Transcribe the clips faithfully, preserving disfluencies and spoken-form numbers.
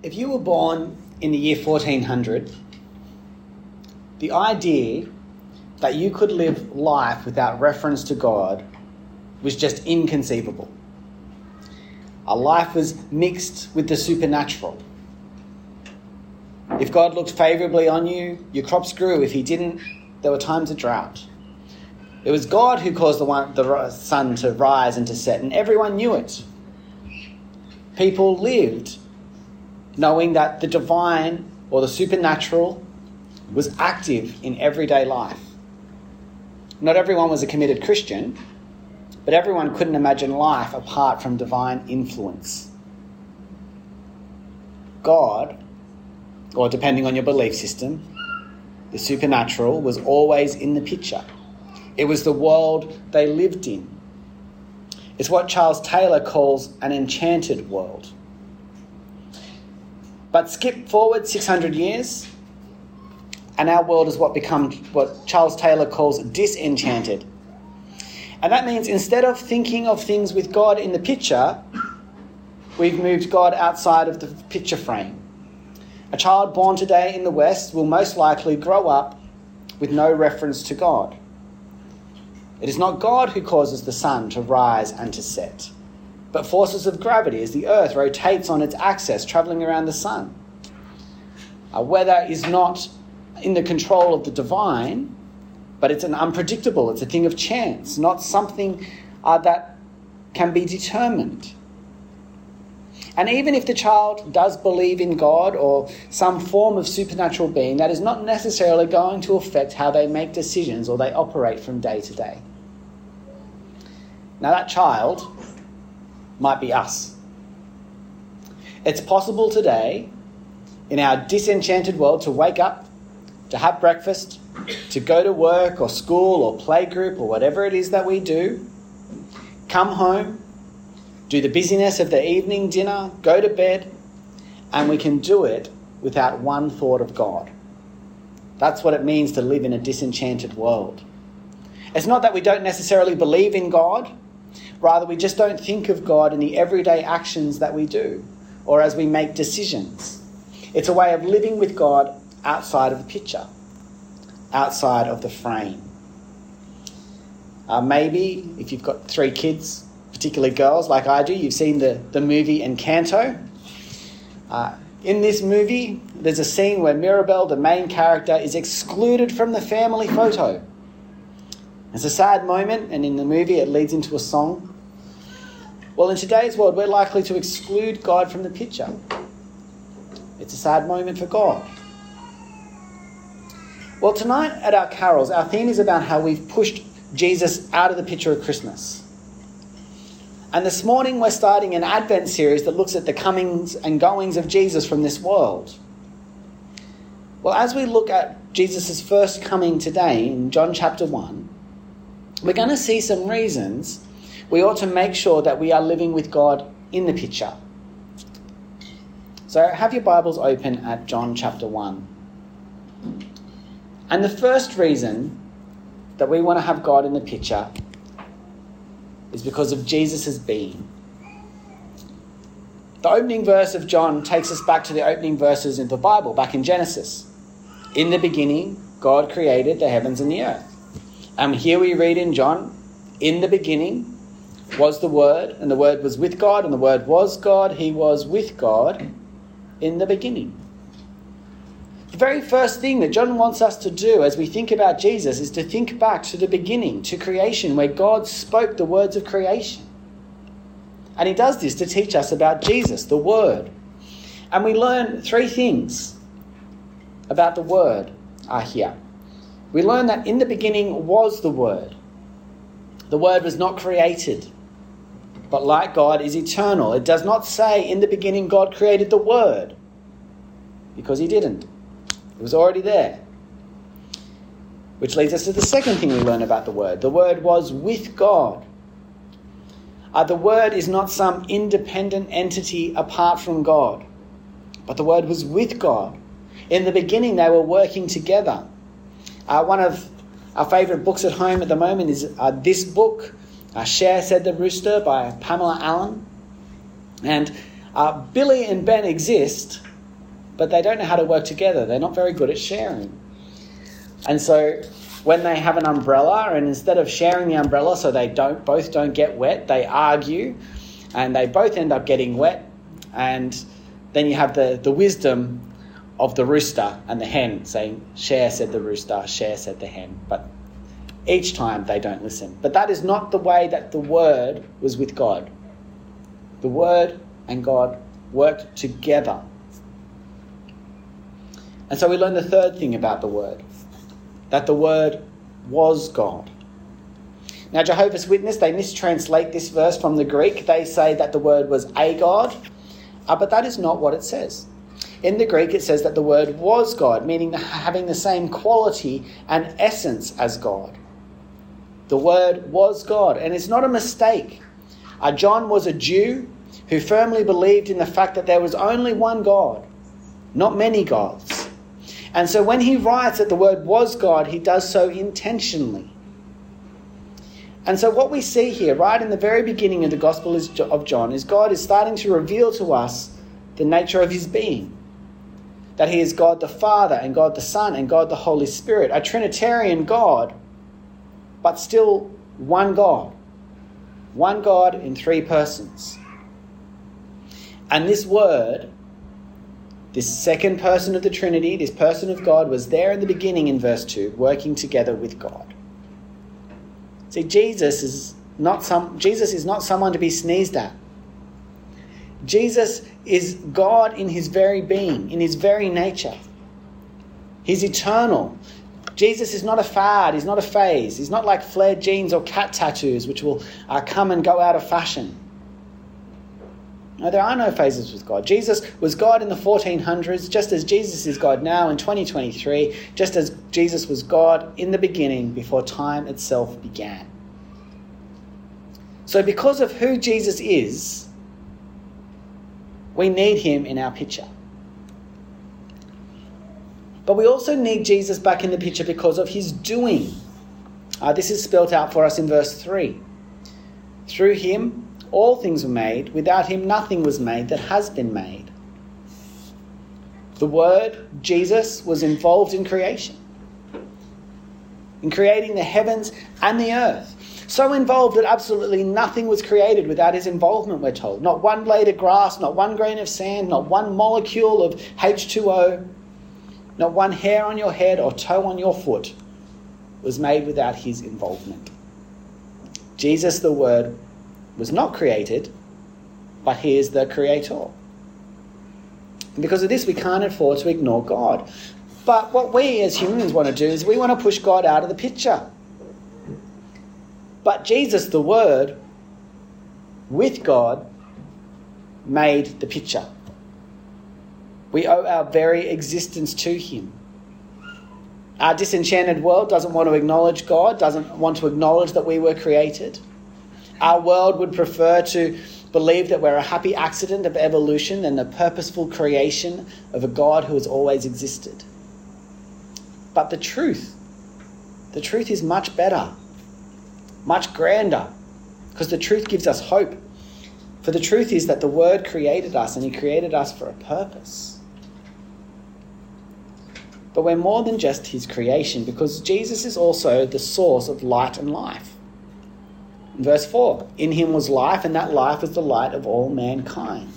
If you were born in the year fourteen hundred, the idea that you could live life without reference to God was just inconceivable. Our life was mixed with the supernatural. If God looked favourably on you, your crops grew. If he didn't, there were times of drought. It was God who caused the, one, the sun to rise and to set, and everyone knew it. People lived knowing that the divine or the supernatural was active in everyday life. Not everyone was a committed Christian, but everyone couldn't imagine life apart from divine influence. God, or depending on your belief system, the supernatural was always in the picture. It was the world they lived in. It's what Charles Taylor calls an enchanted world. But skip forward six hundred years, and our world is what becomes what Charles Taylor calls disenchanted. And that means instead of thinking of things with God in the picture, we've moved God outside of the picture frame. A child born today in the West will most likely grow up with no reference to God. It is not God who causes the sun to rise and to set, but forces of gravity as the earth rotates on its axis, travelling around the sun. Our weather is not in the control of the divine, but it's an unpredictable, it's a thing of chance, not something uh, that can be determined. And even if the child does believe in God or some form of supernatural being, that is not necessarily going to affect how they make decisions or they operate from day to day. Now that child might be us. It's possible today in our disenchanted world to wake up, to have breakfast, to go to work or school or playgroup or whatever it is that we do, come home, do the busyness of the evening dinner, go to bed, and we can do it without one thought of God. That's what it means to live in a disenchanted world. It's not that we don't necessarily believe in God, rather we just don't think of God in the everyday actions that we do or as we make decisions. It's a way of living with God outside of the picture, outside of the frame. Uh, maybe if you've got three kids, particularly girls like I do, you've seen the, the movie Encanto. Uh, in this movie, there's a scene where Mirabel, the main character, is excluded from the family photo. It's a sad moment, and in the movie it leads into a song. Well, in today's world, we're likely to exclude God from the picture. It's a sad moment for God. Well, tonight at our carols, our theme is about how we've pushed Jesus out of the picture of Christmas. And this morning we're starting an Advent series that looks at the comings and goings of Jesus from this world. Well, as we look at Jesus' first coming today in John chapter one, we're going to see some reasons we ought to make sure that we are living with God in the picture. So have your Bibles open at John chapter one. And the first reason that we want to have God in the picture is because of Jesus' being. The opening verse of John takes us back to the opening verses in the Bible, back in Genesis. In the beginning, God created the heavens and the earth. And here we read in John, in the beginning was the Word, and the Word was with God, and the Word was God. He was with God in the beginning. The very first thing that John wants us to do as we think about Jesus is to think back to the beginning, to creation, where God spoke the words of creation. And he does this to teach us about Jesus, the Word. And we learn three things about the Word are here. We learn that in the beginning was the Word. The Word was not created, but like God is eternal. It does not say in the beginning God created the Word, because he didn't. It was already there. Which leads us to the second thing we learn about the Word. The Word was with God. Uh, the Word is not some independent entity apart from God, but the Word was with God. In the beginning, they were working together. Uh, one of our favourite books at home at the moment is uh, this book, uh, Cher Said the Rooster by Pamela Allen. And uh, Billy and Ben exist but they don't know how to work together. They're not very good at sharing. And so when they have an umbrella, and instead of sharing the umbrella so they don't both don't get wet, they argue and they both end up getting wet. And then you have the, the wisdom of the rooster and the hen saying, share, said the rooster, share, said the hen. But each time they don't listen. But that is not the way that the Word was with God. The Word and God worked together. And so we learn the third thing about the Word, that the Word was God. Now, Jehovah's Witness, they mistranslate this verse from the Greek. They say that the Word was a God, uh, but that is not what it says. In the Greek, it says that the Word was God, meaning having the same quality and essence as God. The Word was God, and it's not a mistake. Uh, John was a Jew who firmly believed in the fact that there was only one God, not many gods. And so when he writes that the Word was God, he does so intentionally. And so what we see here, right in the very beginning of the Gospel of John, is God is starting to reveal to us the nature of his being. That he is God the Father and God the Son and God the Holy Spirit, a Trinitarian God, but still one God. One God in three persons. And this Word, this second person of the Trinity, this person of God, was there in the beginning in verse two, working together with God. See, Jesus is not some Jesus is not someone to be sneezed at. Jesus is God in his very being, in his very nature. He's eternal. Jesus is not a fad, he's not a phase. He's not like flared jeans or cat tattoos, which will uh, come and go out of fashion. No, there are no phases with God. Jesus was God in the fourteen hundreds, just as Jesus is God now in twenty twenty-three, just as Jesus was God in the beginning before time itself began. So because of who Jesus is, we need him in our picture. But we also need Jesus back in the picture because of his doing. Uh, this is spelled out for us in verse three. Through him, all things were made. Without him, nothing was made that has been made. The Word, Jesus, was involved in creation. In creating the heavens and the earth. So involved that absolutely nothing was created without his involvement, we're told. Not one blade of grass, not one grain of sand, not one molecule of H two O, not one hair on your head or toe on your foot was made without his involvement. Jesus, the Word, was not created, but he is the creator. And because of this, we can't afford to ignore God. But what we as humans want to do is we want to push God out of the picture. But Jesus, the Word, with God, made the picture. We owe our very existence to him. Our disenchanted world doesn't want to acknowledge God, doesn't want to acknowledge that we were created. Our world would prefer to believe that we're a happy accident of evolution than the purposeful creation of a God who has always existed. But the truth, the truth is much better, much grander, because the truth gives us hope. For the truth is that the Word created us, and he created us for a purpose. But we're more than just his creation, because Jesus is also the source of light and life. In verse four, in him was life, and that life is the light of all mankind.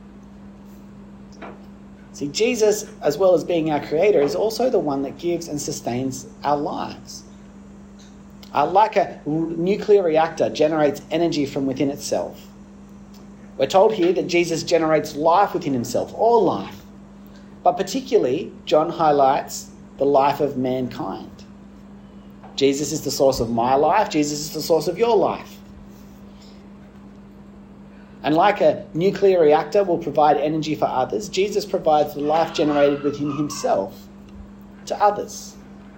See, Jesus, as well as being our creator, is also the one that gives and sustains our lives. Uh, like a nuclear reactor generates energy from within itself. We're told here that Jesus generates life within himself, all life. But particularly, John highlights the life of mankind. Jesus is the source of my life. Jesus is the source of your life. And like a nuclear reactor will provide energy for others, Jesus provides the life generated within himself to others.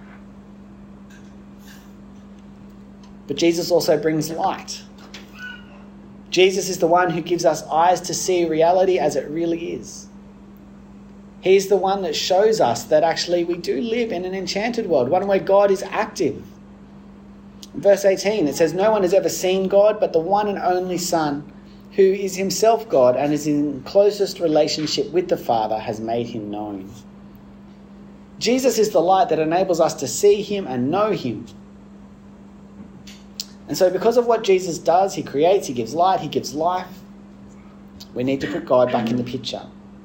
But Jesus also brings light. Jesus is the one who gives us eyes to see reality as it really is. He's the one that shows us that actually we do live in an enchanted world, one where God is active. In verse eighteen, it says, no one has ever seen God, but the one and only Son, who is himself God and is in closest relationship with the Father, has made him known. Jesus is the light that enables us to see him and know him. And so because of what Jesus does, he creates, he gives light, he gives life, we need to put God back in the picture.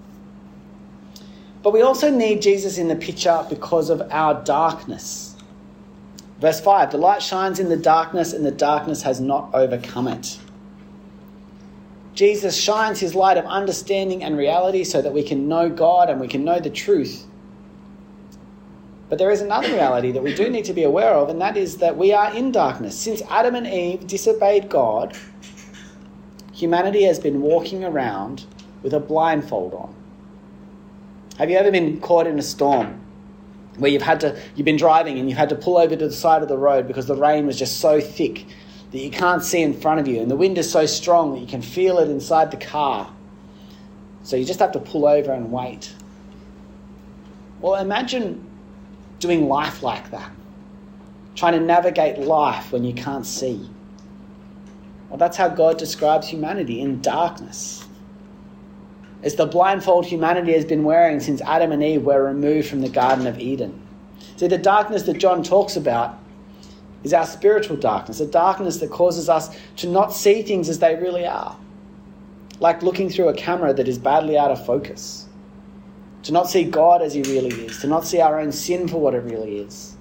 But we also need Jesus in the picture because of our darkness. Verse five, the light shines in the darkness and the darkness has not overcome it. Jesus shines his light of understanding and reality so that we can know God and we can know the truth. But there is another reality that we do need to be aware of, and that is that we are in darkness. Since Adam and Eve disobeyed God, humanity has been walking around with a blindfold on. Have you ever been caught in a storm where you've had to, you've been driving and you've had to pull over to the side of the road because the rain was just so thick that you can't see in front of you, and the wind is so strong that you can feel it inside the car. So you just have to pull over and wait. Well, imagine doing life like that, trying to navigate life when you can't see. Well, that's how God describes humanity, in darkness. It's the blindfold humanity has been wearing since Adam and Eve were removed from the Garden of Eden. See, the darkness that John talks about is our spiritual darkness, a darkness that causes us to not see things as they really are, like looking through a camera that is badly out of focus, to not see God as he really is, to not see our own sin for what it really is.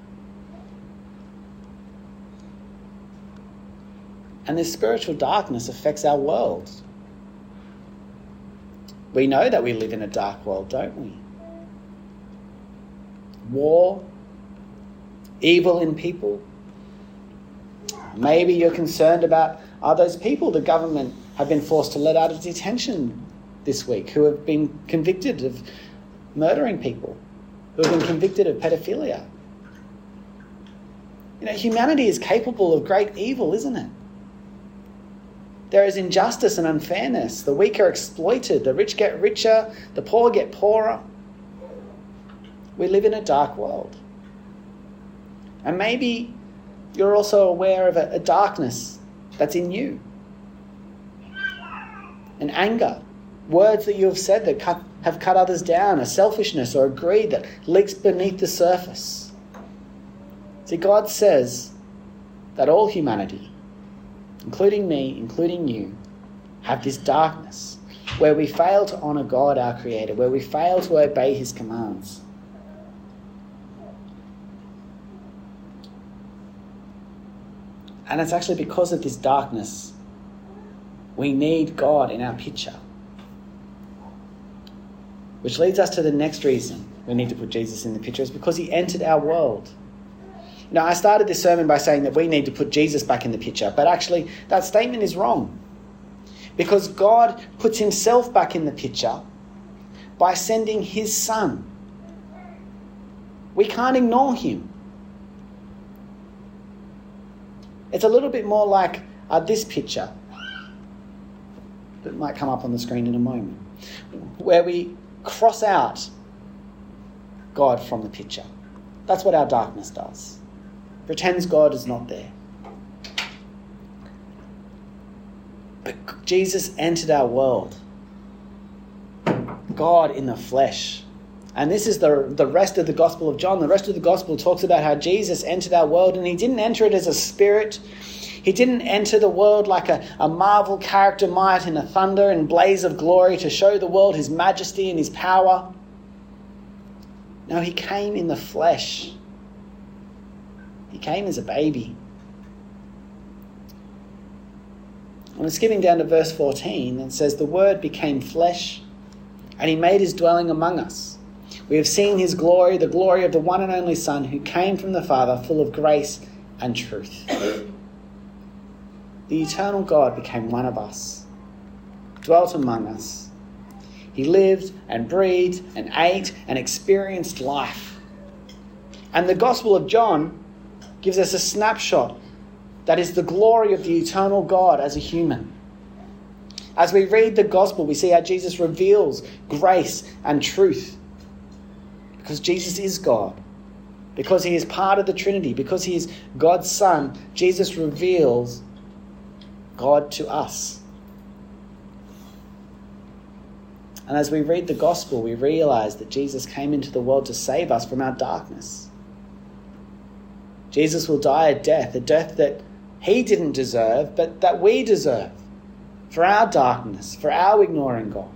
And this spiritual darkness affects our world. We know that we live in a dark world, don't we? War, evil in people. Maybe you're concerned about, are those people the government have been forced to let out of detention this week who have been convicted of murdering people, who have been convicted of pedophilia? You know, humanity is capable of great evil, isn't it? There is injustice and unfairness. The weak are exploited. The rich get richer. The poor get poorer. We live in a dark world. And maybe you're also aware of a, a darkness that's in you. An anger. Words that you have said that cut, have cut others down. A selfishness or a greed that leaks beneath the surface. See, God says that all humanity, including me, including you, have this darkness where we fail to honour God, our Creator, where we fail to obey his commands. And it's actually because of this darkness we need God in our picture. Which leads us to the next reason we need to put Jesus in the picture, is because he entered our world. Now, I started this sermon by saying that we need to put Jesus back in the picture, but actually that statement is wrong. Because God puts himself back in the picture by sending his Son. We can't ignore him. It's a little bit more like uh, this picture that might come up on the screen in a moment, where we cross out God from the picture. That's what our darkness does. Pretends God is not there. But Jesus entered our world. God in the flesh. And this is the, the rest of the Gospel of John. The rest of the Gospel talks about how Jesus entered our world, and he didn't enter it as a spirit. He didn't enter the world like a, a Marvel character might in a thunder and blaze of glory to show the world his majesty and his power. No, he came in the flesh. He came as a baby. And skipping down to verse fourteen, it says, the Word became flesh, and he made his dwelling among us. We have seen his glory, the glory of the one and only Son, who came from the Father, full of grace and truth. The eternal God became one of us, dwelt among us. He lived and breathed and ate and experienced life. And the Gospel of John gives us a snapshot that is the glory of the eternal God as a human. As we read the Gospel, we see how Jesus reveals grace and truth. Because Jesus is God. Because he is part of the Trinity. Because he is God's Son, Jesus reveals God to us. And as we read the gospel, we realize that Jesus came into the world to save us from our darkness. Jesus will die a death, a death that he didn't deserve, but that we deserve, for our darkness, for our ignoring God.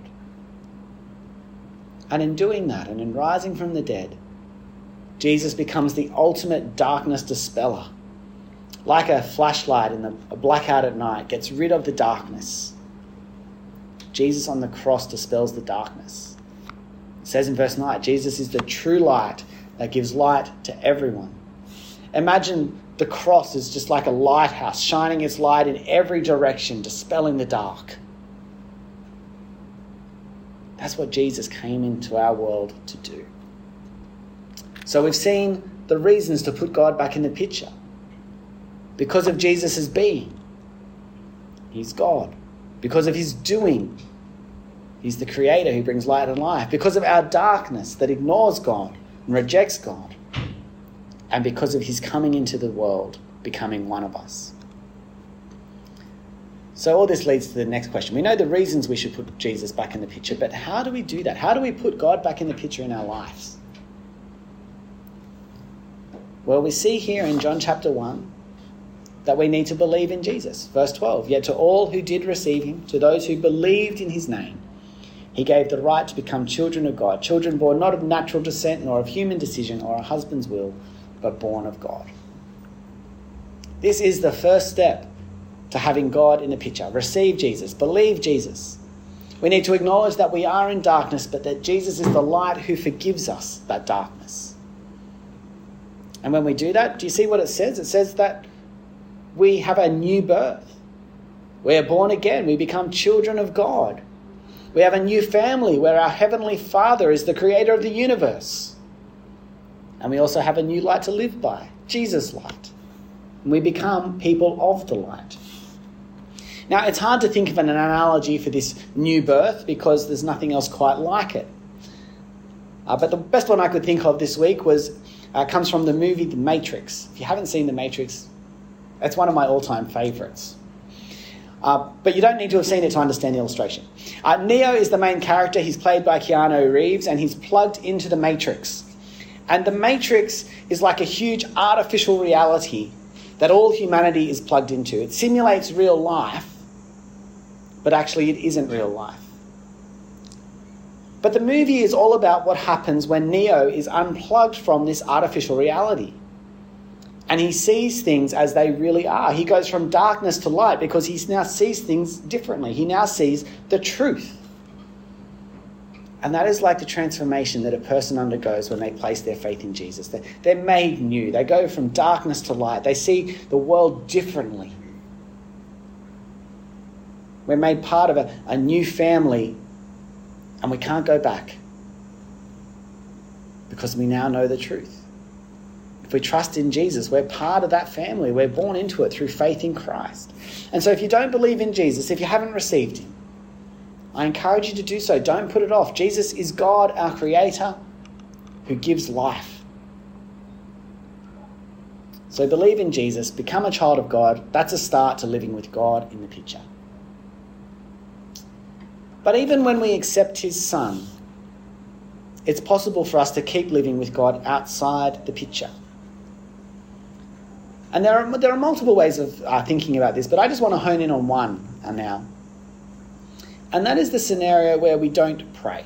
And in doing that, and in rising from the dead, Jesus becomes the ultimate darkness dispeller. Like a flashlight in a blackout at night, gets rid of the darkness. Jesus on the cross dispels the darkness. It says in verse nine, Jesus is the true light that gives light to everyone. Imagine the cross is just like a lighthouse, shining its light in every direction, dispelling the dark. That's what Jesus came into our world to do. So we've seen the reasons to put God back in the picture. Because of Jesus' being, he's God. Because of his doing, he's the creator who brings light and life. Because of our darkness that ignores God and rejects God. And because of his coming into the world, becoming one of us. So all this leads to the next question. We know the reasons we should put Jesus back in the picture, but how do we do that? How do we put God back in the picture in our lives? Well, we see here in John chapter one that we need to believe in Jesus. Verse twelve, yet to all who did receive him, to those who believed in his name, he gave the right to become children of God, children born not of natural descent, nor of human decision or a husband's will, but born of God. This is the first step to having God in the picture. Receive Jesus, believe Jesus. We need to acknowledge that we are in darkness, but that Jesus is the light who forgives us that darkness. And when we do that, do you see what it says? It says that we have a new birth. We are born again. We become children of God. We have a new family where our Heavenly Father is the creator of the universe. And we also have a new light to live by, Jesus' light. And we become people of the light. Now, it's hard to think of an analogy for this new birth because there's nothing else quite like it. Uh, but the best one I could think of this week was uh, comes from the movie The Matrix. If you haven't seen The Matrix, it's one of my all-time favourites. Uh, but you don't need to have seen it to understand the illustration. Uh, Neo is the main character. He's played by Keanu Reeves, and he's plugged into the Matrix. And the Matrix is like a huge artificial reality that all humanity is plugged into. It simulates real life, but actually it isn't real life. But the movie is all about what happens when Neo is unplugged from this artificial reality. And he sees things as they really are. He goes from darkness to light because he now sees things differently. He now sees the truth. And that is like the transformation that a person undergoes when they place their faith in Jesus. They're made new. They go from darkness to light. They see the world differently. We're made part of a, a new family, and we can't go back because we now know the truth. If we trust in Jesus, we're part of that family. We're born into it through faith in Christ. And so if you don't believe in Jesus, if you haven't received him, I encourage you to do so. Don't put it off. Jesus is God, our creator, who gives life. So believe in Jesus, become a child of God. That's a start to living with God in the picture. But even when we accept his son, it's possible for us to keep living with God outside the picture. And there are, there are multiple ways of uh, thinking about this, but I just want to hone in on one uh, now. And that is the scenario where we don't pray.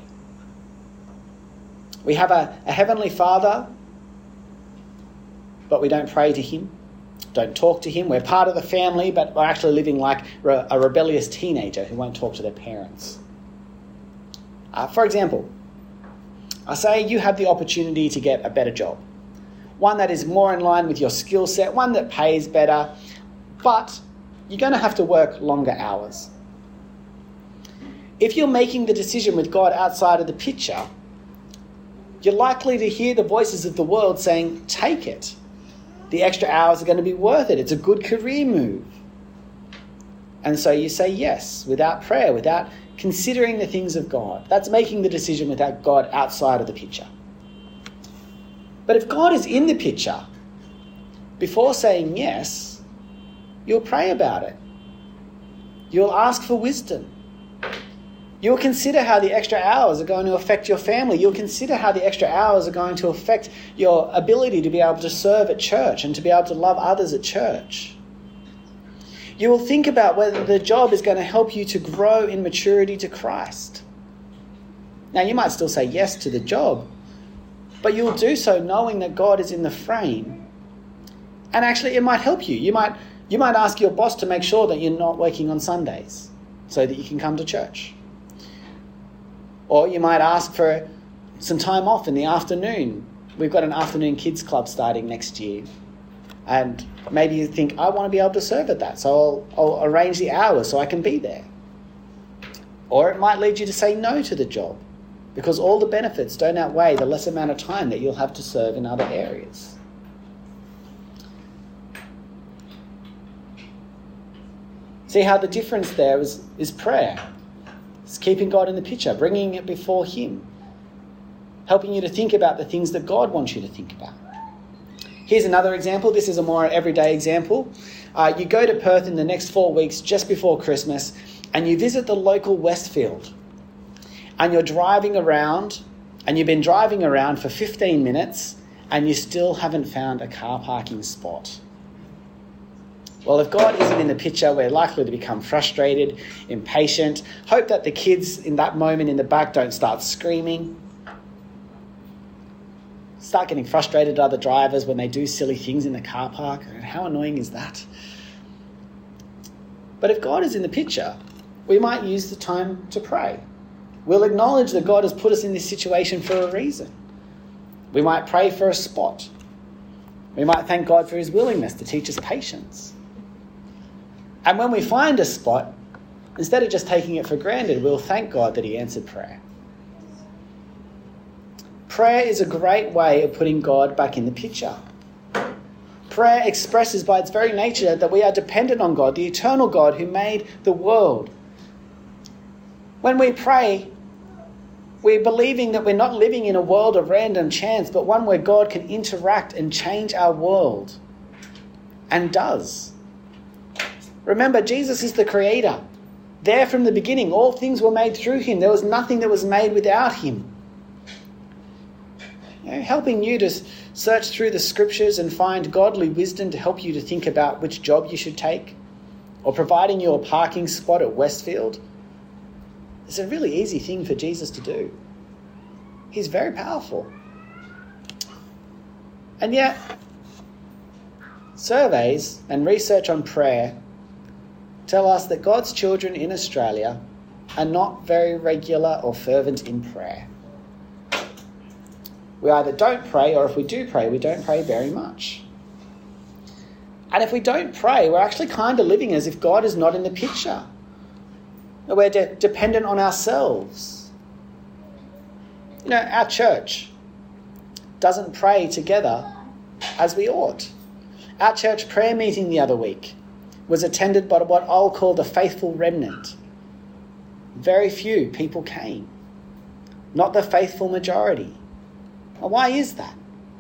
We have a, a heavenly Father, but we don't pray to him, don't talk to him. We're part of the family, but we're actually living like re- a rebellious teenager who won't talk to their parents. Uh, for example, I say you have the opportunity to get a better job, one that is more in line with your skill set, one that pays better, but you're going to have to work longer hours. If you're making the decision with God outside of the picture, you're likely to hear the voices of the world saying, take it. The extra hours are going to be worth it. It's a good career move. And so you say yes, without prayer, without considering the things of God. That's making the decision without God outside of the picture. But if God is in the picture, before saying yes, you'll pray about it. You'll ask for wisdom. You'll consider how the extra hours are going to affect your family. You'll consider how the extra hours are going to affect your ability to be able to serve at church and to be able to love others at church. You will think about whether the job is going to help you to grow in maturity to Christ. Now, you might still say yes to the job, but you'll do so knowing that God is in the frame. And actually, it might help you. You might, you might ask your boss to make sure that you're not working on Sundays so that you can come to church. Or you might ask for some time off in the afternoon. We've got an afternoon kids club starting next year. And maybe you think, I want to be able to serve at that, so I'll, I'll arrange the hours so I can be there. Or it might lead you to say no to the job, because all the benefits don't outweigh the less amount of time that you'll have to serve in other areas. See how the difference there is, is prayer. It's keeping God in the picture, bringing it before him, helping you to think about the things that God wants you to think about. Here's another example. This is a more everyday example. Uh, you go to Perth in the next four weeks just before Christmas and you visit the local Westfield. And you're driving around and you've been driving around for fifteen minutes and you still haven't found a car parking spot. Well, if God isn't in the picture, we're likely to become frustrated, impatient, hope that the kids in that moment in the back don't start screaming, start getting frustrated at other drivers when they do silly things in the car park. How annoying is that? But if God is in the picture, we might use the time to pray. We'll acknowledge that God has put us in this situation for a reason. We might pray for a spot. We might thank God for his willingness to teach us patience. And when we find a spot, instead of just taking it for granted, we'll thank God that he answered prayer. Prayer is a great way of putting God back in the picture. Prayer expresses by its very nature that we are dependent on God, the eternal God who made the world. When we pray, we're believing that we're not living in a world of random chance, but one where God can interact and change our world, and does. Remember, Jesus is the creator. There from the beginning, all things were made through him. There was nothing that was made without him. You know, helping you to search through the scriptures and find godly wisdom to help you to think about which job you should take, or providing you a parking spot at Westfield. It's a really easy thing for Jesus to do. He's very powerful. And yet, surveys and research on prayer tell us that God's children in Australia are not very regular or fervent in prayer. We either don't pray, or if we do pray, we don't pray very much. And if we don't pray, we're actually kind of living as if God is not in the picture. We're de- dependent on ourselves. You know, our church doesn't pray together as we ought. Our church prayer meeting the other week was attended by what I'll call the faithful remnant. Very few people came, not the faithful majority. Well, why is that?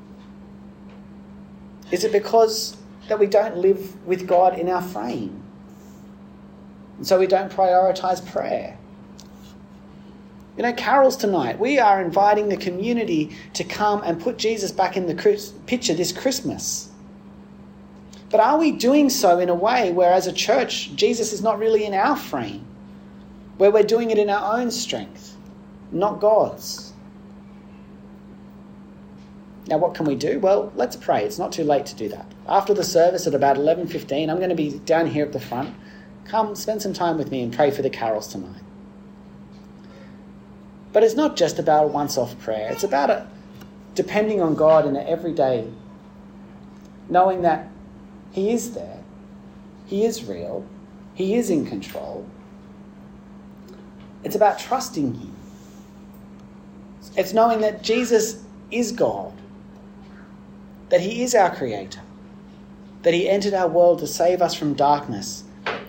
Is it because that we don't live with God in our frame? And so we don't prioritise prayer? You know, carols tonight. We are inviting the community to come and put Jesus back in the Chris- picture this Christmas. But are we doing so in a way where as a church, Jesus is not really in our frame? Where we're doing it in our own strength, not God's? Now, what can we do? Well, let's pray. It's not too late to do that. After the service at about eleven fifteen, I'm going to be down here at the front. Come, spend some time with me and pray for the carols tonight. But it's not just about a once-off prayer. It's about a, depending on God in an everyday, knowing that he is there, he is real, he is in control. It's about trusting him. It's knowing that Jesus is God, that he is our creator, that he entered our world to save us from darkness,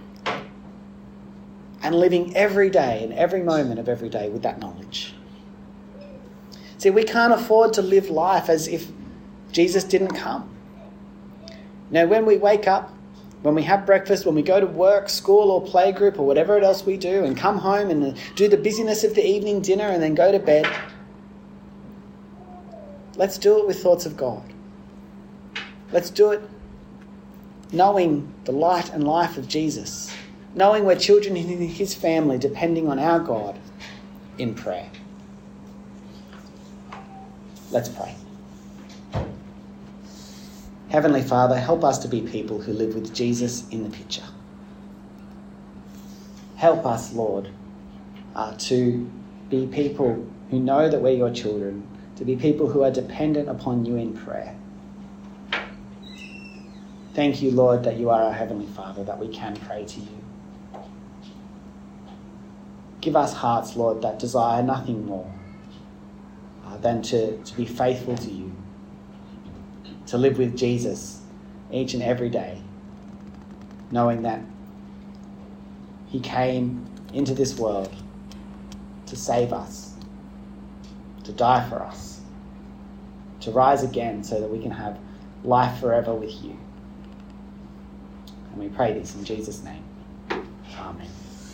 and living every day and every moment of every day with that knowledge. See, we can't afford to live life as if Jesus didn't come. Now, when we wake up, When we have breakfast, when we go to work, school or playgroup or whatever else we do, and come home and do the busyness of the evening dinner and then go to bed, let's do it with thoughts of God. Let's do it knowing the light and life of Jesus, knowing we're children in his family, depending on our God in prayer. Let's pray. Heavenly Father, help us to be people who live with Jesus in the picture. Help us, Lord, uh, to be people who know that we're your children, to be people who are dependent upon you in prayer. Thank you, Lord, that you are our Heavenly Father, that we can pray to you. Give us hearts, Lord, that desire nothing more uh, than to, to be faithful to you, to live with Jesus each and every day, knowing that he came into this world to save us, to die for us, to rise again so that we can have life forever with you. And we pray this in Jesus' name. Amen.